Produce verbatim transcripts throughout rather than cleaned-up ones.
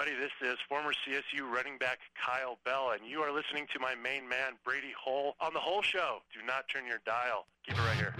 everybody. This is former C S U running back Kyle Bell, and you are listening to my main man, Brady Hull, on The Hull Show. Do not turn your dial. Keep it right here.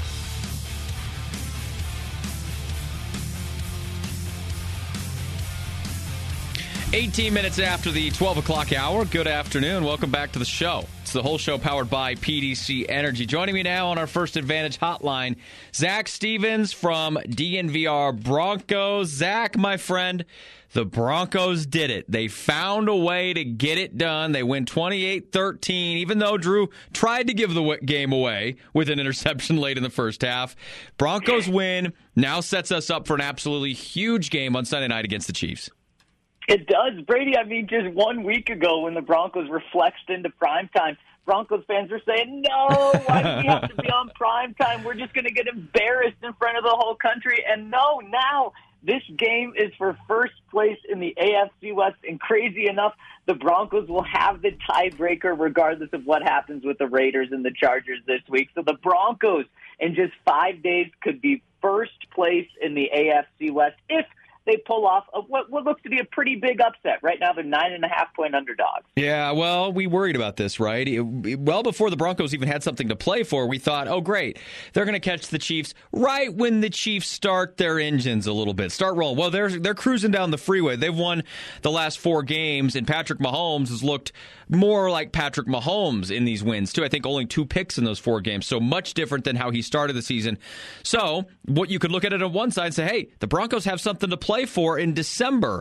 eighteen minutes after the twelve o'clock hour. Good afternoon. Welcome back to the show. It's The Whole Show powered by P D C Energy. Joining me now on our First Advantage hotline, Zach Stevens from D N V R Broncos. Zach, my friend, the Broncos did it. They found a way to get it done. They win twenty-eight thirteen, even though Drew tried to give the game away with an interception late in the first half. Broncos win, now sets us up for an absolutely huge game on Sunday night against the Chiefs. It does, Brady. I mean, just one week ago when the Broncos were flexed into primetime, Broncos fans were saying, no, why do we have to be on primetime? We're just going to get embarrassed in front of the whole country. And no, now this game is for first place in the A F C West. And crazy enough, the Broncos will have the tiebreaker regardless of what happens with the Raiders and the Chargers this week. So the Broncos in just five days could be first place in the A F C West if they pull off a, what, what looks to be a pretty big upset. Right now, they're nine and a half point underdogs. Yeah, well, we worried about this, right? It, it, well before the Broncos even had something to play for, we thought, oh, great, they're going to catch the Chiefs right when the Chiefs start their engines a little bit, start rolling. Well, they're they're cruising down the freeway. They've won the last four games, and Patrick Mahomes has looked more like Patrick Mahomes in these wins, too. I think only two picks in those four games, so much different than how he started the season. So what you could look at it on one side and say, hey, the Broncos have something to play for in December,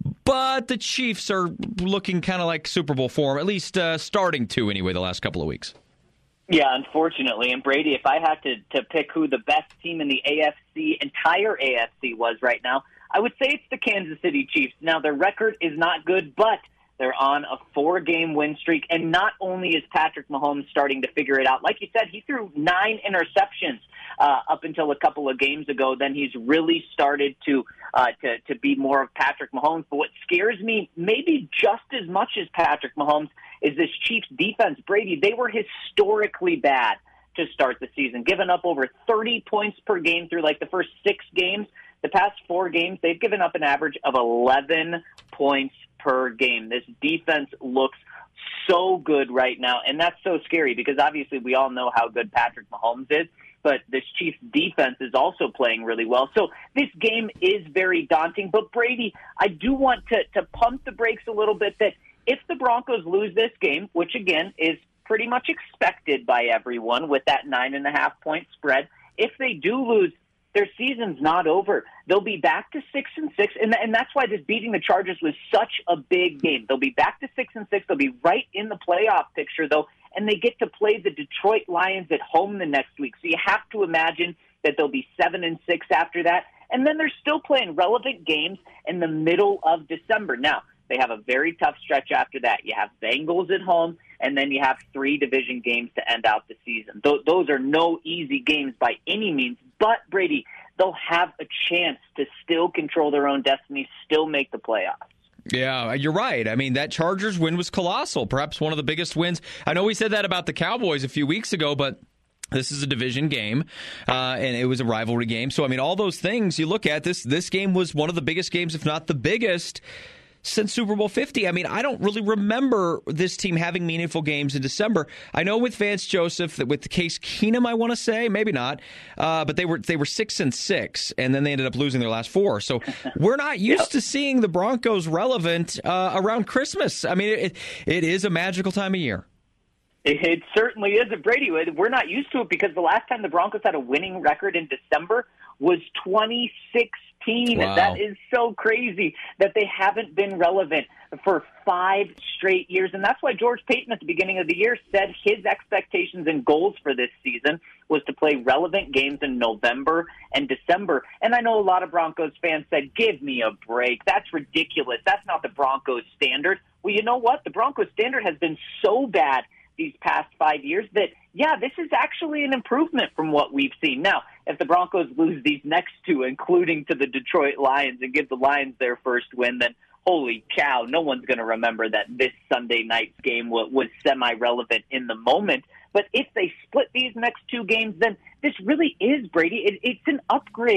but the Chiefs are looking kind of like Super Bowl form, at least uh, starting to anyway the last couple of weeks. Yeah, unfortunately. And Brady, if I had to, to pick who the best team in the A F C, entire A F C was right now, I would say it's the Kansas City Chiefs. Now, their record is not good, but they're on a four-game win streak, and not only is Patrick Mahomes starting to figure it out, like you said, he threw nine interceptions uh, up until a couple of games ago. Then he's really started to, uh, to to be more of Patrick Mahomes. But what scares me, maybe just as much as Patrick Mahomes, is this Chiefs defense. Brady, they were historically bad to start the season, giving up over thirty points per game through like the first six games. The past four games, they've given up an average of eleven points per game. This defense looks so good right now, and that's so scary because obviously we all know how good Patrick Mahomes is, but this Chiefs defense is also playing really well. So this game is very daunting. But Brady, I do want to, to pump the brakes a little bit that if the Broncos lose this game, which again is pretty much expected by everyone with that nine and a half point spread, if they do lose, their season's not over. They'll be back to six and six, and and that's why this beating the Chargers was such a big game. They'll be back to six and six. They'll be right in the playoff picture, though, and they get to play the Detroit Lions at home the next week. So you have to imagine that they'll be seven and six after that, and then they're still playing relevant games in the middle of December. Now they have a very tough stretch after that. You have Bengals at home, and then you have three division games to end out the season. Th- those are no easy games by any means. But, Brady, they'll have a chance to still control their own destiny, still make the playoffs. Yeah, you're right. I mean, that Chargers win was colossal, perhaps one of the biggest wins. I know we said that about the Cowboys a few weeks ago, but this is a division game, uh, and it was a rivalry game. So, I mean, all those things you look at, this this game was one of the biggest games, if not the biggest, since Super Bowl fifty. I mean, I don't really remember this team having meaningful games in December. I know with Vance Joseph, with Case Keenum, I want to say, maybe not, uh, but they were they were six and six, and then they ended up losing their last four. So we're not used yep. to seeing the Broncos relevant uh, around Christmas. I mean, it, it is a magical time of year. It certainly is. Brady, we're not used to it because the last time the Broncos had a winning record in December was twenty sixteen. Wow. That is so crazy that they haven't been relevant for five straight years. And that's why George Payton at the beginning of the year said his expectations and goals for this season was to play relevant games in November and December. And I know a lot of Broncos fans said, give me a break. That's ridiculous. That's not the Broncos standard. Well, you know what? The Broncos standard has been so bad these past five years that, yeah, this is actually an improvement from what we've seen. Now, if the Broncos lose these next two, including to the Detroit Lions, and give the Lions their first win, then holy cow, no one's going to remember that this Sunday night's game was, was semi-relevant in the moment. But if they split these next two games, then this really is, Brady, it, it's an upgrade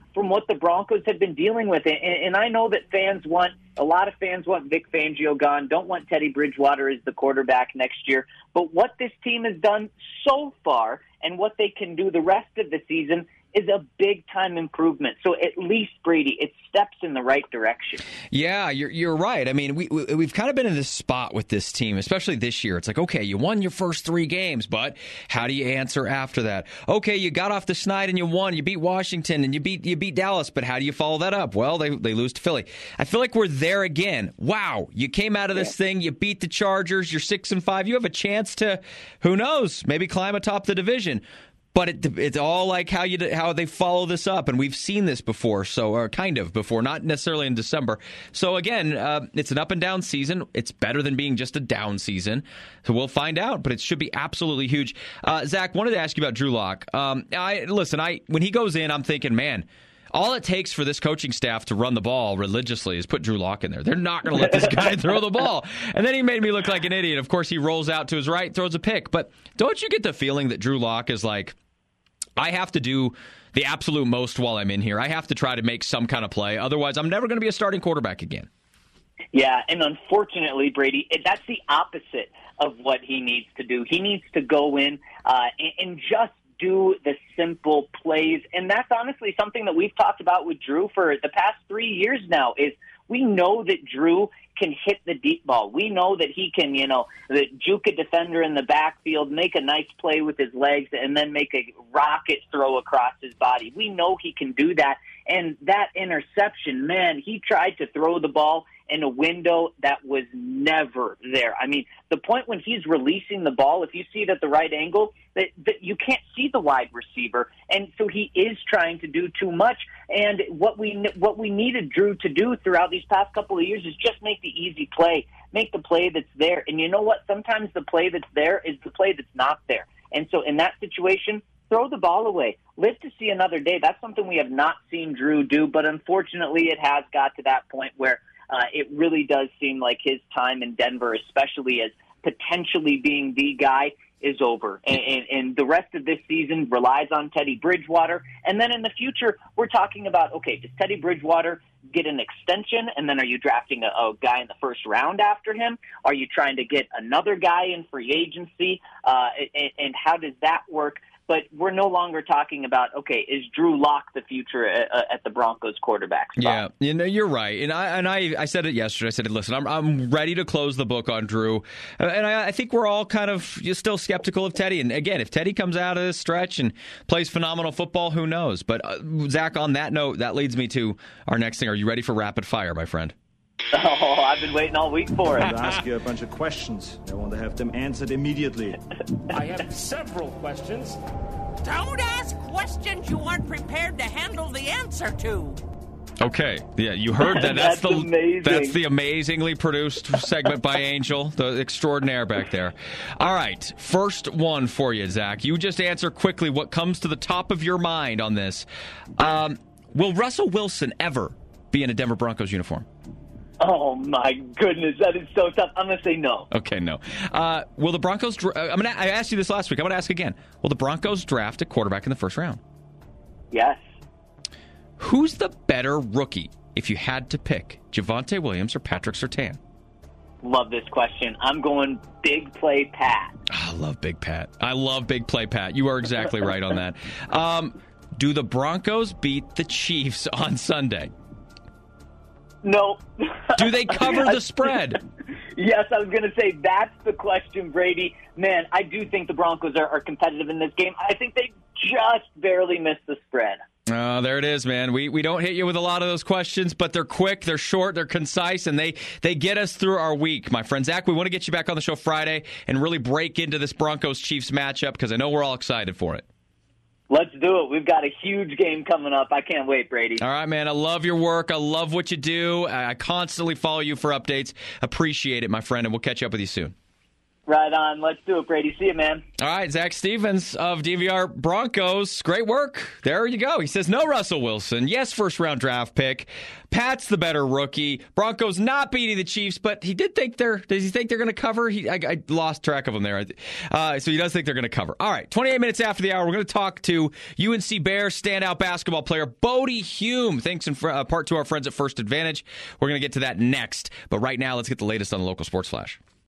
from what the Broncos have been dealing with. And, and I know that fans want, a lot of fans want Vic Fangio gone, don't want Teddy Bridgewater as the quarterback next year. But what this team has done so far and what they can do the rest of the season is a big-time improvement. So at least, Brady, it steps in the right direction. Yeah, you're you're right. I mean, we, we, we've kind of been in this spot with this team, especially this year. It's like, okay, you won your first three games, but how do you answer after that? Okay, you got off the schneid and you won. You beat Washington and you beat you beat Dallas, but how do you follow that up? Well, they, they lose to Philly. I feel like we're there again. Wow, you came out of this yeah. thing, you beat the Chargers, you're six and five. You have a chance to, who knows, maybe climb atop the division. But it, it's all like how you how they follow this up, and we've seen this before, so or kind of before, not necessarily in December. So again, uh, it's an up and down season. It's better than being just a down season. So we'll find out, but it should be absolutely huge. Uh, Zach, wanted to ask you about Drew Lock. Um, I listen. I when he goes in, I'm thinking, man. All it takes for this coaching staff to run the ball religiously is put Drew Lock in there. They're not going to let this guy throw the ball. And then he made me look like an idiot. Of course, he rolls out to his right, throws a pick. But don't you get the feeling that Drew Lock is like, I have to do the absolute most while I'm in here. I have to try to make some kind of play. Otherwise, I'm never going to be a starting quarterback again. Yeah, and unfortunately, Brady, that's the opposite of what he needs to do. He needs to go in uh, and, and just do the simple plays. And that's honestly something that we've talked about with Drew for the past three years now is we know that Drew can hit the deep ball. We know that he can, you know, the juke a defender in the backfield, make a nice play with his legs, and then make a rocket throw across his body. We know he can do that. And that interception, man, he tried to throw the ball in a window that was never there. I mean, the point when he's releasing the ball, if you see it at the right angle, that, that you can't see the wide receiver, and so he is trying to do too much. And what we what we needed Drew to do throughout these past couple of years is just make the easy play, make the play that's there. And you know what? Sometimes the play that's there is the play that's not there. And so in that situation, throw the ball away. Live to see another day. That's something we have not seen Drew do, but unfortunately it has got to that point where Uh, it really does seem like his time in Denver, especially as potentially being the guy, is over. And, and, and the rest of this season relies on Teddy Bridgewater. And then in the future, we're talking about, okay, does Teddy Bridgewater get an extension? And then are you drafting a, a guy in the first round after him? Are you trying to get another guy in free agency? Uh, and, and how does that work? But we're no longer talking about, okay, is Drew Lock the future at, at the Broncos quarterback spot? Yeah, you know, you're right. And I and I, I said it yesterday. I said, listen, I'm I'm ready to close the book on Drew. And I, I think we're all kind of still skeptical of Teddy. And again, if Teddy comes out of this stretch and plays phenomenal football, who knows? But uh, Zach, on that note, that leads me to our next thing. Are you ready for rapid fire, my friend? Oh, I've been waiting all week for it. I'll ask you a bunch of questions. I want to have them answered immediately. I have several questions. Don't ask questions you aren't prepared to handle the answer to. Okay, yeah, you heard that. That's, that's the amazing. That's the amazingly produced segment by Angel, the extraordinaire back there. All right, first one for you, Zach. You just answer quickly what comes to the top of your mind on this. Um, will Russell Wilson ever be in a Denver Broncos uniform? Oh, my goodness. That is so tough. I'm going to say no. Okay, no. Uh, will the Broncos... Dra- I'm gonna, I asked you this last week. I'm going to ask again. Will the Broncos draft a quarterback in the first round? Yes. Who's the better rookie if you had to pick, Javonte Williams or Patrick Surtain? Love this question. I'm going big play Pat. Oh, I love Big Pat. I love Big Play Pat. You are exactly right on that. Um, do the Broncos beat the Chiefs on Sunday? No. Do they cover the spread? Yes, I was going to say that's the question, Brady. Man, I do think the Broncos are, are competitive in this game. I think they just barely missed the spread. Oh, there it is, man. We we don't hit you with a lot of those questions, but they're quick, they're short, they're concise, and they, they get us through our week. My friend Zach, we want to get you back on the show Friday and really break into this Broncos-Chiefs matchup because I know we're all excited for it. Let's do it. We've got a huge game coming up. I can't wait, Brady. All right, man. I love your work. I love what you do. I constantly follow you for updates. Appreciate it, my friend, and we'll catch up with you soon. Right on. Let's do it, Brady. See you, man. All right, Zach Stevens of D V R Broncos. Great work. There you go. He says no Russell Wilson. Yes, first-round draft pick. Pat's the better rookie. Broncos not beating the Chiefs, but he did think they're. Does he think they're going to cover? He, I, I lost track of him there. Uh, so he does think they're going to cover. All right, twenty-eight minutes after the hour, we're going to talk to U N C Bears standout basketball player Bodie Hume. Thanks in fr- uh, part to our friends at First Advantage. We're going to get to that next. But right now, let's get the latest on the local sports flash.